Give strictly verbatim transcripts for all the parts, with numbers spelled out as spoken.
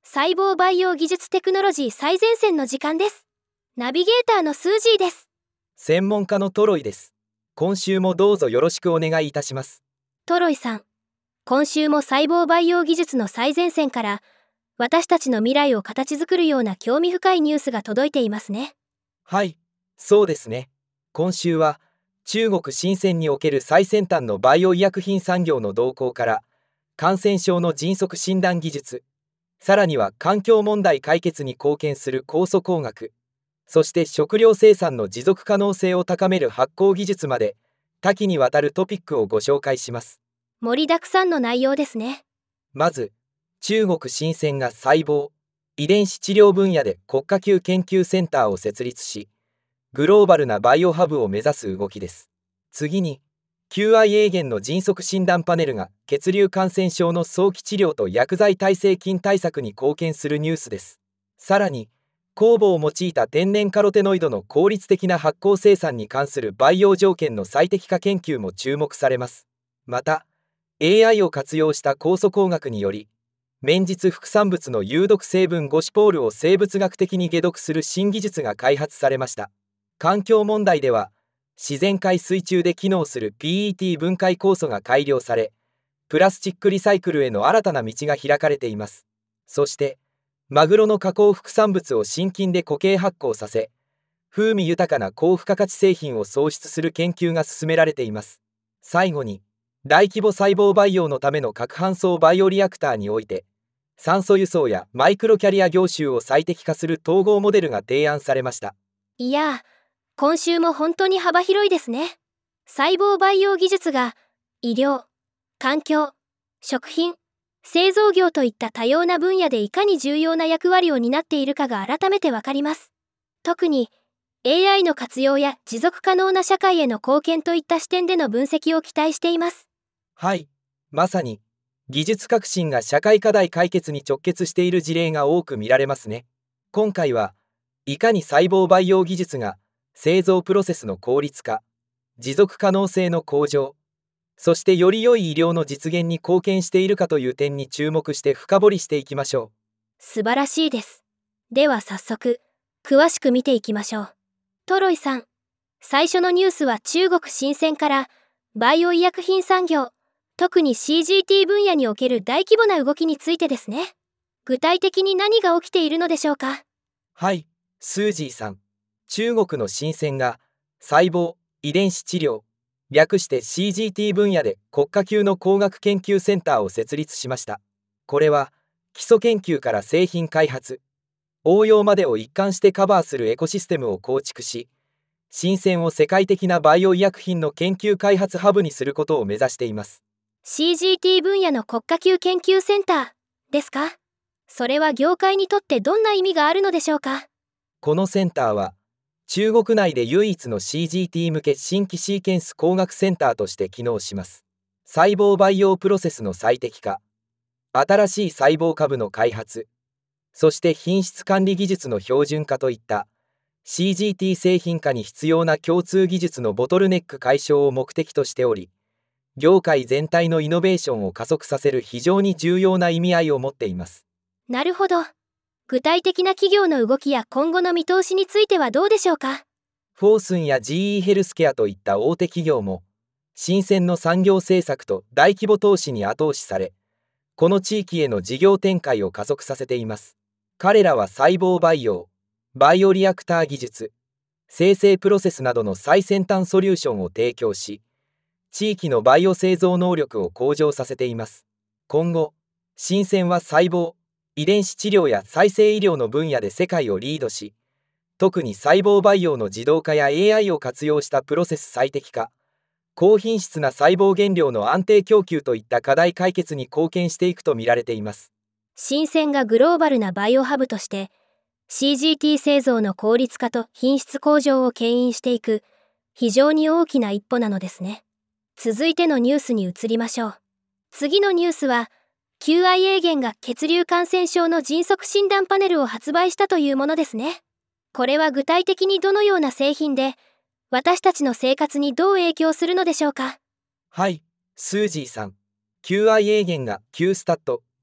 細胞培養技術テクノロジー最前線の時間です。ナビゲーターのスージーです。 専門家のトロイです。今週もどうぞよろしくお願いいたします。 トロイさん、今週も細胞培養技術の最前線から私たちの未来を形作るような興味深いニュースが届いていますね。 はい、そうですね。今週は中国深センにおける最先端のバイオ医薬品産業の動向から感染症の迅速診断技術、さらには環境問題解決に貢献する酵素工学、そして食料生産の持続可能性を高める発酵技術まで多岐にわたるトピックをご紹介します。 盛りだくさんの内容ですね。 まず、中国深センが細胞、遺伝子治療分野で国家級研究センターを設立し、グローバルなバイオハブを目指す動きです。次に、キューアイ エーゲンの迅速診断パネルが血流感染症の早期治療と薬剤耐性菌対策に貢献するニュースです。さらに、酵母を用いた天然カロテノイドの効率的な発酵生産に関する培養条件の最適化研究も注目されます。また、エーアイ を活用した酵素工学により、綿実副産物の有毒成分ゴシポールを生物学的に解毒する新技術が開発されました。環境問題では、自然界水中で機能する ピーイーティー 分解酵素が改良され、プラスチックリサイクルへの新たな道が開かれています。そして、マグロの加工副産物を新菌で固形発酵させ、風味豊かな高付加価値製品を創出する研究が進められています。最後に、大規模細胞培養のための核搬送バイオリアクターにおいて、酸素輸送やマイクロキャリア業種を最適化する統合モデルが提案されました。 いや、今週も本当に幅広いですね。細胞培養技術が医療、環境、食品、製造業といった多様な分野でいかに重要な役割を担っているかが改めてわかります。特に エーアイ の活用や持続可能な社会への貢献といった視点での分析を期待しています。 はい、まさに技術革新が社会課題解決に直結している事例が多く見られますね。今回はいかに細胞培養技術が製造プロセスの効率化、持続可能性の向上、そしてより良い医療の実現に貢献しているかという点に注目して深掘りしていきましょう。 素晴らしいです。では早速、詳しく見ていきましょう。トロイさん、最初のニュースは中国深センからバイオ医薬品産業、特に シージーティー 分野における大規模な動きについてですね。具体的に何が起きているのでしょうか。 はい、スージーさん。中国の深センが細胞、遺伝子治療、略して シージーティー 分野で国家級の工学研究センターを設立しました。これは基礎研究から製品開発、応用までを一貫してカバーするエコシステムを構築し、深センを世界的なバイオ医薬品の研究開発ハブにすることを目指しています。 シージーティー 分野の国家級研究センターですか？それは業界にとってどんな意味があるのでしょうか？ このセンターは中国内で唯一の シージーティー 向け新規シーケンス工学センターとして機能します。細胞培養プロセスの最適化、新しい細胞株の開発、そして品質管理技術の標準化といった シージーティー 製品化に必要な共通技術のボトルネック解消を目的としており、業界全体のイノベーションを加速させる非常に重要な意味合いを持っています。 なるほど。具体的な企業の動きや今後の見通しについてはどうでしょうか？ フォースンや ジーイー ヘルスケアといった大手企業も、深センの産業政策と大規模投資に後押しされ、この地域への事業展開を加速させています。彼らは細胞培養、バイオリアクター技術、生成プロセスなどの最先端ソリューションを提供し、地域のバイオ製造能力を向上させています。今後、深センは細胞、遺伝子治療や再生医療の分野で世界をリードし、特に細胞培養の自動化や エーアイ を活用したプロセス最適化、高品質な細胞原料の安定供給といった課題解決に貢献していくと見られています。 深センがグローバルなバイオハブとして シージーティー 製造の効率化と品質向上を牽引していく非常に大きな一歩なのですね。続いてのニュースに移りましょう。次のニュースは キューアイ エーゲンが血流感染症の迅速診断パネルを発売したというものですね。これは具体的にどのような製品で私たちの生活にどう影響するのでしょうか？ はい、スージーさん。キューアイ エーゲンが Q スタット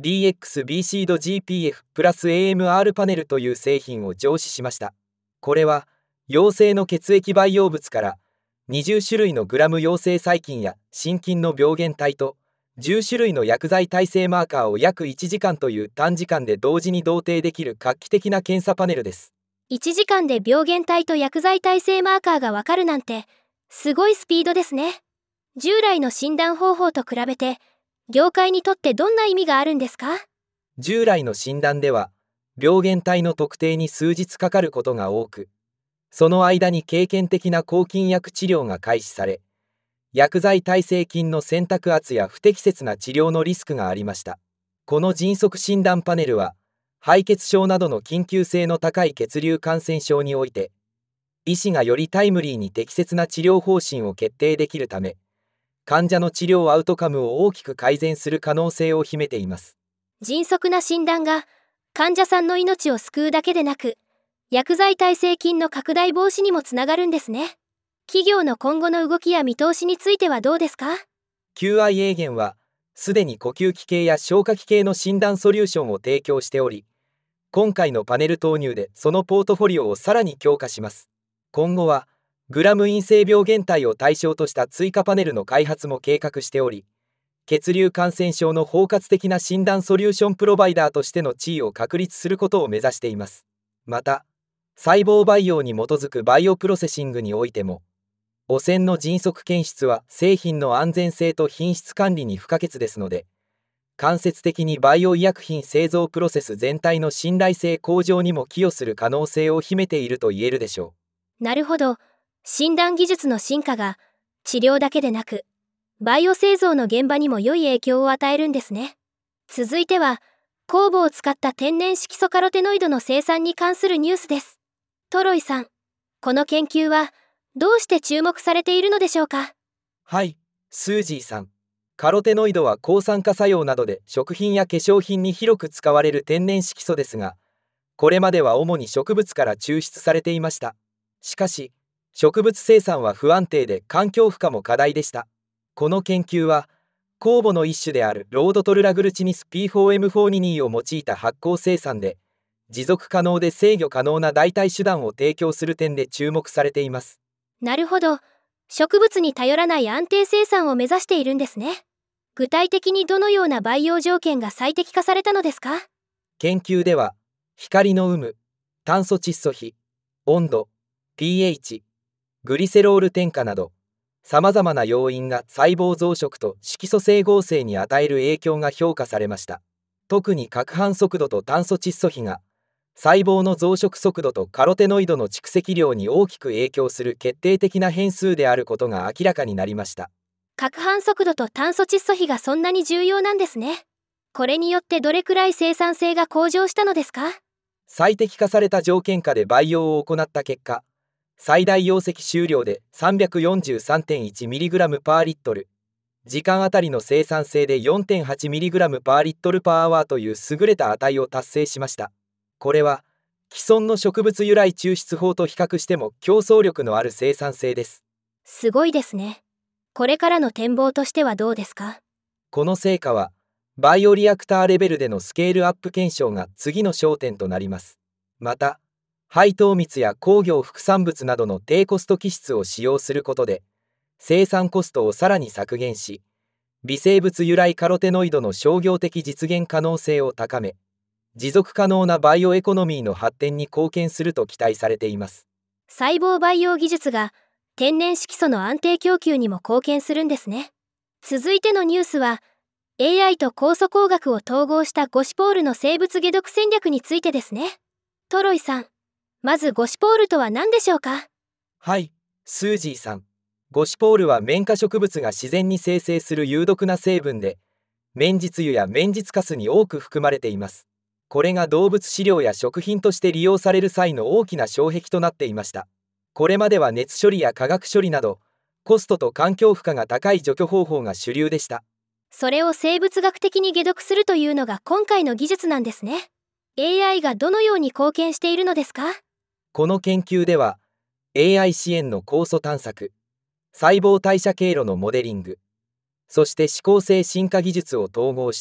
ディーエックスビーシード ジーピーエフ プラス エーエムアール パネルという製品を上市しました。これは陽性の血液培養物からにじゅっしゅるいのグラム陽性細菌や心筋の病原体とじゅっしゅるいの薬剤耐性マーカーを約いちじかんという短時間で同時に同定できる画期的な検査パネルです。 いちじかんで病原体と薬剤耐性マーカーがわかるなんてすごいスピードですね。従来の診断方法と比べて業界にとってどんな意味があるんですか？ 従来の診断では病原体の特定に数日かかることが多く、その間に経験的な抗菌薬治療が開始され、薬剤耐性菌の選択圧や不適切な治療のリスクがありました。この迅速診断パネルは敗血症などの緊急性の高い血流感染症において医師がよりタイムリーに適切な治療方針を決定できるため、患者の治療アウトカムを大きく改善する可能性を秘めています。 迅速な診断が患者さんの命を救うだけでなく、薬剤耐性菌の拡大防止にもつながるんですね。企業の今後の動きや見通しについてはどうですか？ キューアイ エーゲンはすでに呼吸器系や消化器系の診断ソリューションを提供しており、今回のパネル投入でそのポートフォリオをさらに強化します。今後はグラム陰性病原体を対象とした追加パネルの開発も計画しており、血流感染症の包括的な診断ソリューションプロバイダーとしての地位を確立することを目指しています。また、細胞培養に基づくバイオプロセシングにおいても、汚染の迅速検出は製品の安全性と品質管理に不可欠ですので、間接的にバイオ医薬品製造プロセス全体の信頼性向上にも寄与する可能性を秘めていると言えるでしょう。なるほど。診断技術の進化が治療だけでなく、バイオ製造の現場にも良い影響を与えるんですね。続いては、酵母を使った天然色素カロテノイドの生産に関するニュースです。トロイさん、この研究はどうして注目されているのでしょうか？ はい、スージーさん。カロテノイドは抗酸化作用などで食品や化粧品に広く使われる天然色素ですが、これまでは主に植物から抽出されていました。しかし、植物生産は不安定で環境負荷も課題でした。この研究は酵母の一種であるロードトルラグルチニス ピーフォーエムフォー ニニーを用いた発酵生産で持続可能で制御可能な代替手段を提供する点で注目されています。 なるほど。植物に頼らない安定生産を目指しているんですね。具体的にどのような培養条件が最適化されたのですか？ 研究では光の有無、炭素窒素比、温度、pH、グリセロール添加などさまざまな要因が細胞増殖と色素整合性に与える影響が評価されました。特に攪拌速度と炭素窒素比が細胞の増殖速度とカロテノイドの蓄積量に大きく影響する決定的な変数であることが明らかになりました。 攪拌速度と炭素窒素比がそんなに重要なんですね。これによってどれくらい生産性が向上したのですか？ 最適化された条件下で培養を行った結果、最大容積収量で さんびゃくよんじゅうさんてんいちミリグラム パーリットル、時間あたりの生産性で よんてんはちミリグラム パーリットルパーアワーという優れた値を達成しました。これは既存の植物由来抽出法と比較しても競争力のある生産性です。 すごいですね。これからの展望としてはどうですか？ この成果はバイオリアクターレベルでのスケールアップ検証が次の焦点となります。また、配糖蜜や工業副産物などの低コスト基質を使用することで生産コストをさらに削減し、微生物由来カロテノイドの商業的実現可能性を高め、持続可能なバイオエコノミーの発展に貢献すると期待されています。 細胞培養技術が天然色素の安定供給にも貢献するんですね。続いてのニュースは エーアイ と酵素工学を統合したゴシポールの生物解毒戦略についてですね。トロイさん、まずゴシポールとは何でしょうか？ はい、スージーさん。ゴシポールは綿花植物が自然に生成する有毒な成分で、綿実油や綿実カスに多く含まれています。これが動物飼料や食品として利用される際の大きな障壁となっていました。これまでは熱処理や化学処理などコストと環境負荷が高い除去方法が主流でした。 それを生物学的に解毒するというのが今回の技術なんですね。エーアイ がどのように貢献しているのですか？ この研究では エーアイ 支援の酵素探索、細胞代謝経路のモデリング、そして指向性進化技術を統合した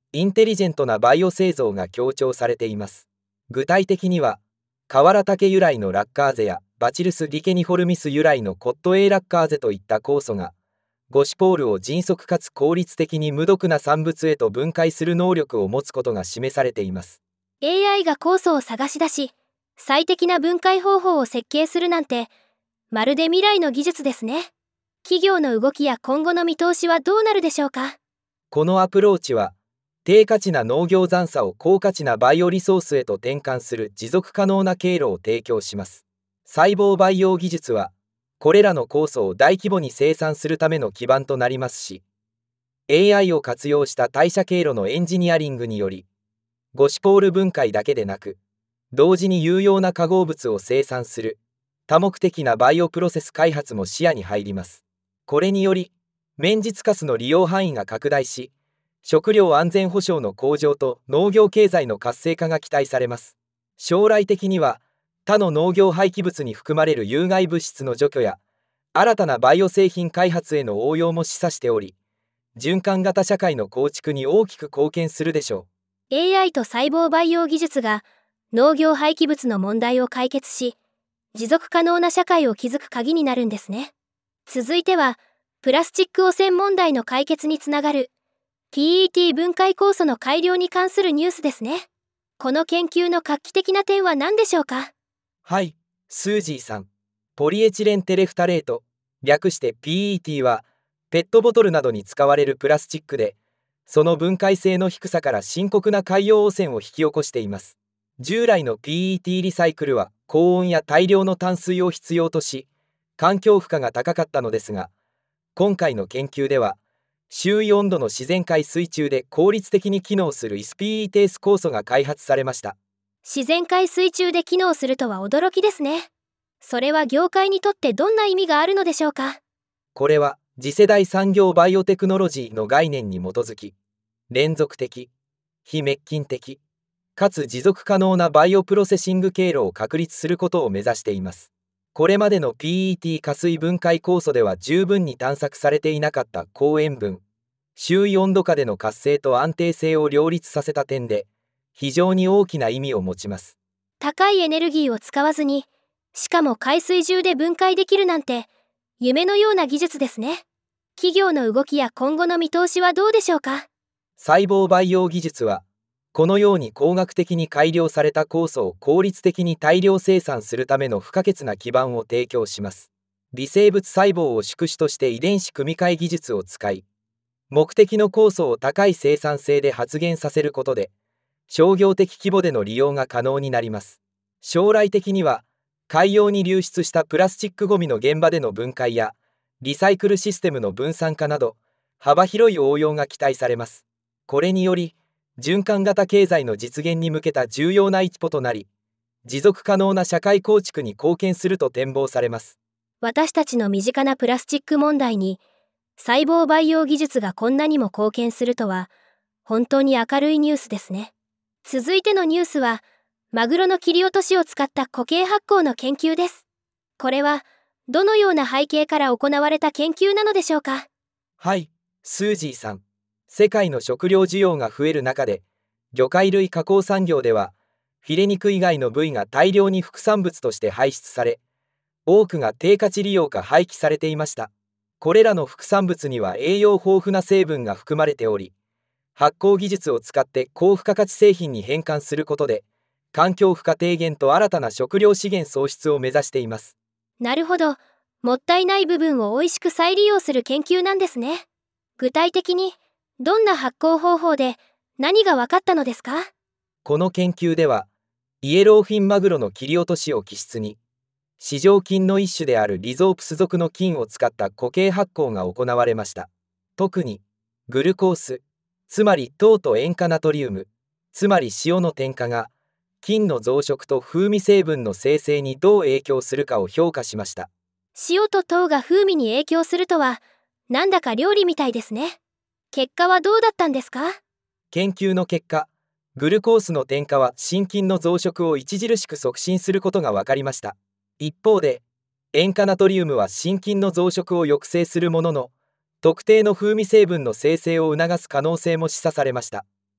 インテリジェントなバイオ製造が強調されています。具体的には、瓦竹由来のラッカーゼやバチルス・リケニフォルミス由来のコット A ラッカーゼといった酵素が、ゴシポールを迅速かつ効率的に無毒な産物へと分解する能力を持つことが示されています。 エーアイ が酵素を探し出し、最適な分解方法を設計するなんて、まるで未来の技術ですね。企業の動きや今後の見通しはどうなるでしょうか。 このアプローチは、低価値な農業残渣を高価値なバイオリソースへと転換する持続可能な経路を提供します。細胞培養技術は、これらの酵素を大規模に生産するための基盤となりますし、エーアイ を活用した代謝経路のエンジニアリングにより、ゴシポール分解だけでなく、同時に有用な化合物を生産する多目的なバイオプロセス開発も視野に入ります。これにより、メンジツカスの利用範囲が拡大し、食料安全保障の向上と農業経済の活性化が期待されます。将来的には、他の農業廃棄物に含まれる有害物質の除去や、新たなバイオ製品開発への応用も示唆しており、循環型社会の構築に大きく貢献するでしょう。エーアイ と細胞培養技術が農業廃棄物の問題を解決し、持続可能な社会を築く鍵になるんですね。続いては、プラスチック汚染問題の解決につながる ピーイーティー 分解酵素の改良に関するニュースですね。この研究の画期的な点は何でしょうか。 はい、スージーさん。ポリエチレンテレフタレート、略して ピーイーティー は、ペットボトルなどに使われるプラスチックで、その分解性の低さから深刻な海洋汚染を引き起こしています。従来の ピーイーティー リサイクルは高温や大量の淡水を必要とし、環境負荷が高かったのですが、今回の研究では、周囲温度の自然界水中で効率的に機能する エスピーイーテーエス 酵素が開発されました。 自然界水中で機能するとは驚きですね。それは業界にとってどんな意味があるのでしょうか。 これは次世代産業バイオテクノロジーの概念に基づき、連続的、非滅菌的、かつ持続可能なバイオプロセッシング経路を確立することを目指しています。これまでの ピーイーティー 加水分解酵素では十分に探索されていなかった高塩分、周囲温度下での活性と安定性を両立させた点で、非常に大きな意味を持ちます。 高いエネルギーを使わずに、しかも海水中で分解できるなんて、夢のような技術ですね。企業の動きや今後の見通しはどうでしょうか。 細胞培養技術は、このように工学的に改良された酵素を効率的に大量生産するための不可欠な基盤を提供します。微生物細胞を宿主として遺伝子組み換え技術を使い、目的の酵素を高い生産性で発現させることで、商業的規模での利用が可能になります。将来的には、海洋に流出したプラスチックごみの現場での分解や、リサイクルシステムの分散化など、幅広い応用が期待されます。これにより、循環型経済の実現に向けた重要な一歩となり、持続可能な社会構築に貢献すると展望されます。 私たちの身近なプラスチック問題に、細胞培養技術がこんなにも貢献するとは、本当に明るいニュースですね。続いてのニュースは、マグロの切り落としを使った固形発酵の研究です。これは、どのような背景から行われた研究なのでしょうか。 はい、スージーさん。世界の食料需要が増える中で、魚介類加工産業では、フィレ肉以外の部位が大量に副産物として排出され、多くが低価値利用か廃棄されていました。これらの副産物には栄養豊富な成分が含まれており、発酵技術を使って高付加価値製品に変換することで、環境負荷低減と新たな食料資源創出を目指しています。 なるほど。もったいない部分を美味しく再利用する研究なんですね。具体的に、どんな発酵方法で何が分かったのですか？ この研究では、イエローフィンマグロの切り落としを基質に、市場菌の一種であるリゾープス属の菌を使った固形発酵が行われました。特に、グルコース、つまり糖と塩化ナトリウム、つまり塩の添加が、菌の増殖と風味成分の生成にどう影響するかを評価しました。 塩と糖が風味に影響するとは、なんだか料理みたいですね。結果はどうだったんですか？ 研究の結果、グルコースの添加は真菌の増殖を著しく促進することが分かりました。一方で、塩化ナトリウムは真菌の増殖を抑制するものの、特定の風味成分の生成を促す可能性も示唆されました。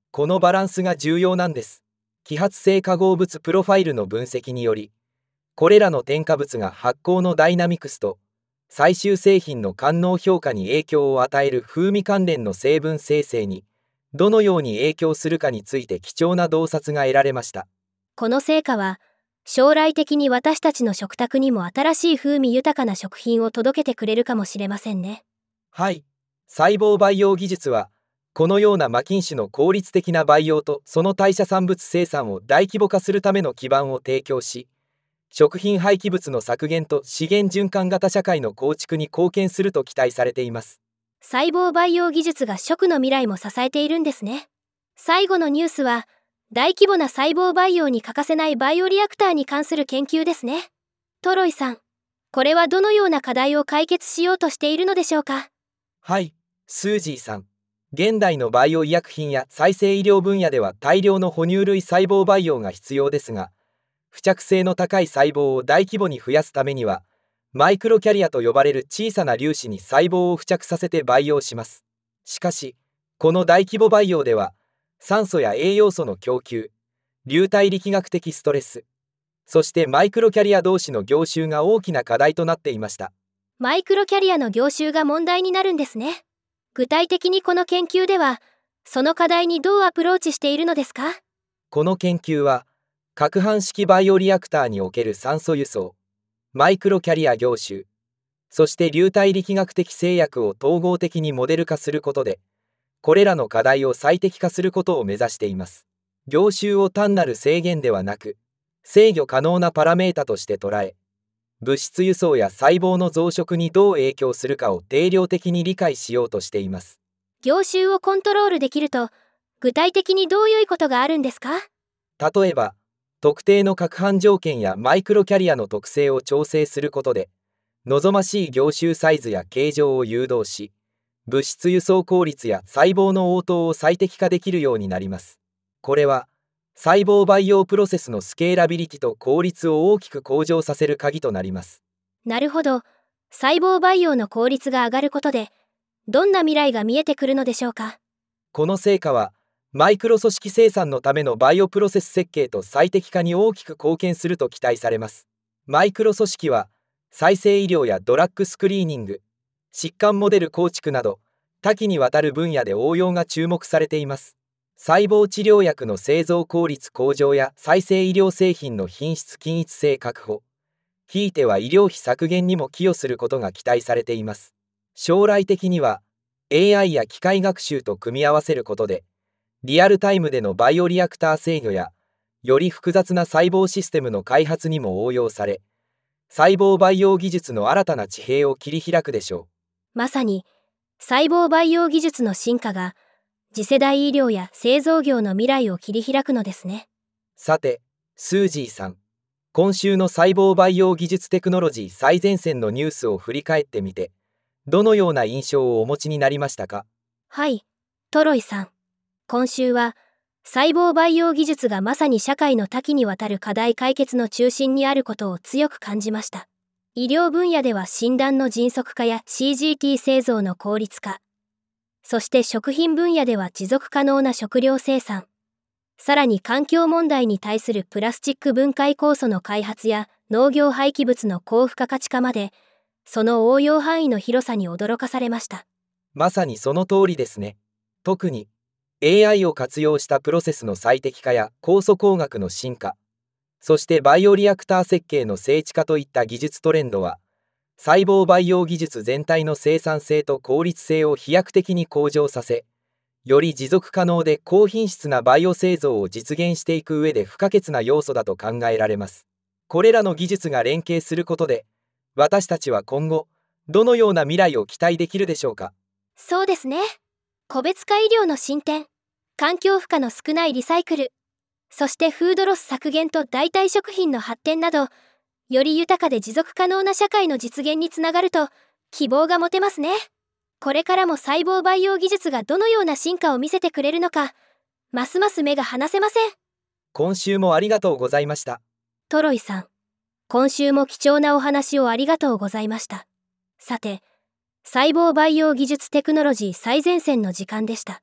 このバランスが重要なんです。揮発性化合物プロファイルの分析により、これらの添加物が発酵のダイナミクスと最終製品の官能評価に影響を与える風味関連の成分生成にどのように影響するかについて貴重な洞察が得られました。 この成果は将来的に私たちの食卓にも新しい風味豊かな食品を届けてくれるかもしれませんね。 はい、細胞培養技術はこのような魔菌種の効率的な培養とその代謝産物生産を大規模化するための基盤を提供し、食品廃棄物の削減と資源循環型社会の構築に貢献すると期待されています。 細胞培養技術が食の未来も支えているんですね。最後のニュースは大規模な細胞培養に欠かせないバイオリアクターに関する研究ですね。トロイさん、これはどのような課題を解決しようとしているのでしょうか。 はい、スージーさん。現代のバイオ医薬品や再生医療分野では大量の哺乳類細胞培養が必要ですが、付着性の高い細胞を大規模に増やすためには、マイクロキャリアと呼ばれる小さな粒子に細胞を付着させて培養します。しかし、この大規模培養では、酸素や栄養素の供給、流体力学的ストレス、そしてマイクロキャリア同士の凝集が大きな課題となっていました。 マイクロキャリアの凝集が問題になるんですね。具体的にこの研究では、その課題にどうアプローチしているのですか？ この研究は、攪拌式バイオリアクターにおける酸素輸送、マイクロキャリア凝集、そして流体力学的制約を統合的にモデル化することで、これらの課題を最適化することを目指しています。凝集を単なる制限ではなく、制御可能なパラメータとして捉え、物質輸送や細胞の増殖にどう影響するかを定量的に理解しようとしています。 凝集をコントロールできると、具体的にどういうことがあるんですか？ 例えば、特定の攪拌条件やマイクロキャリアの特性を調整することで、望ましい凝集サイズや形状を誘導し、物質輸送効率や細胞の応答を最適化できるようになります。これは、細胞培養プロセスのスケーラビリティと効率を大きく向上させる鍵となります。 なるほど。細胞培養の効率が上がることで、どんな未来が見えてくるのでしょうか。 この成果は、マイクロ組織生産のためのバイオプロセス設計と最適化に大きく貢献すると期待されます。マイクロ組織は、再生医療やドラッグスクリーニング、疾患モデル構築など、多岐にわたる分野で応用が注目されています。細胞治療薬の製造効率向上や再生医療製品の品質均一性確保、ひいては医療費削減にも寄与することが期待されています。将来的には エーアイ や機械学習と組み合わせることで、リアルタイムでのバイオリアクター制御やより複雑な細胞システムの開発にも応用され、細胞培養技術の新たな地平を切り開くでしょう。まさに細胞培養技術の進化が次世代医療や製造業の未来を切り開くのですね。 さて、スージーさん、今週の細胞培養技術テクノロジー最前線のニュースを振り返ってみて、どのような印象をお持ちになりましたか？ はい、トロイさん。今週は細胞培養技術がまさに社会の多岐にわたる課題解決の中心にあることを強く感じました。医療分野では診断の迅速化や シージーティー 製造の効率化、そして食品分野では持続可能な食料生産、さらに環境問題に対するプラスチック分解酵素の開発や農業廃棄物の高付加価値化まで、その応用範囲の広さに驚かされました。 まさにその通りですね。特に エーアイ を活用したプロセスの最適化や酵素工学の進化、そしてバイオリアクター設計の精緻化といった技術トレンドは、細胞培養技術全体の生産性と効率性を飛躍的に向上させ、より持続可能で高品質なバイオ製造を実現していく上で不可欠な要素だと考えられます。これらの技術が連携することで、私たちは今後、どのような未来を期待できるでしょうか。 そうですね。個別化医療の進展、環境負荷の少ないリサイクル、そしてフードロス削減と代替食品の発展など、より豊かで持続可能な社会の実現につながると希望が持てますね。これからも細胞培養技術がどのような進化を見せてくれるのか、ますます目が離せません。 今週もありがとうございました。 トロイさん、今週も貴重なお話をありがとうございました。さて、細胞培養技術テクノロジー最前線の時間でした。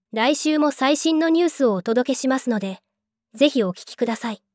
来週も最新のニュースをお届けしますので、ぜひお聞きください。